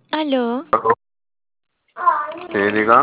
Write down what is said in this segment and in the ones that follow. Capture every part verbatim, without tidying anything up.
Aló. Sí, diga.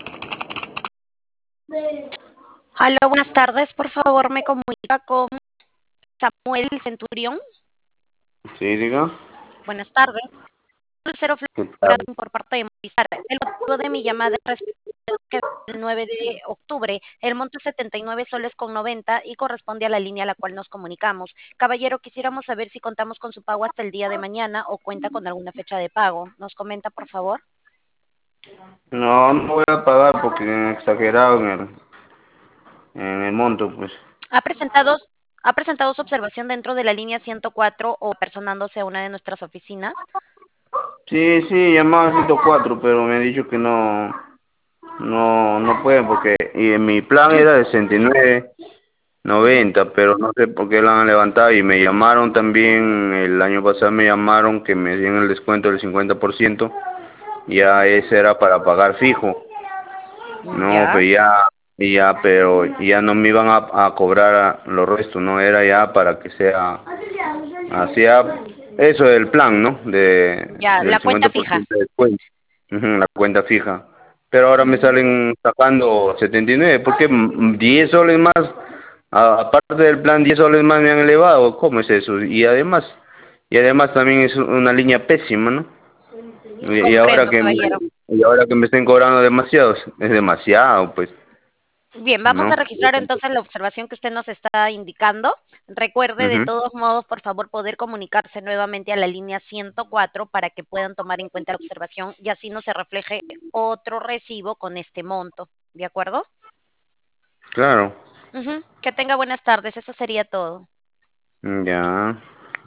Hola, buenas tardes. Por favor, me comunica con Samuel Centurión. Sí, diga. Buenas tardes. Cero ¿Qué tal? por parte de Movistar. El motivo de mi llamada es que el nueve de octubre el monto es setenta y nueve soles con noventa y corresponde a la línea a la cual nos comunicamos. Caballero, quisiéramos saber si contamos con su pago hasta el día de mañana o cuenta con alguna fecha de pago. ¿Nos comenta, por favor? No, no voy a pagar porque he exagerado en el, en el monto, pues. ¿Ha presentado, ha presentado su observación dentro de la línea ciento cuatro o personándose a una de nuestras oficinas? Sí, sí, llamaba a ciento cuatro, pero me han dicho que no, no, no pueden porque y en mi plan era de sesenta y nueve Ujú. noventa, pero no sé por qué la han levantado y me llamaron también, el año pasado me llamaron que me hacían el descuento del cincuenta por ciento, ya ese era para pagar fijo. No, Ya, pero ya, ya, pero ya no me iban a, a cobrar a- los restos, no era ya para que sea, hacía eso del plan, ¿no? De, ya, del la cuenta cincuenta por fija. ciento de descuento, ujú, la cuenta fija. Pero ahora me Ujú. salen sacando setenta y nueve, ¿por qué mm, diez soles más? A- aparte del plan, diez soles más me han elevado, ¿cómo es eso? Y además, y además también es una línea pésima, ¿no? Y, y ahora Comprendo, que me, caballero. y ahora que me estén cobrando demasiado, es demasiado, pues. Bien, vamos a ¿No? registrar entonces la observación que usted nos está indicando. Recuerde de Ujú. todos modos, por favor, poder comunicarse nuevamente a la línea ciento cuatro para que puedan tomar en cuenta la observación y así no se refleje otro recibo con este monto. ¿De acuerdo? Claro, Ujú. Que tenga buenas tardes. Eso sería todo. ya.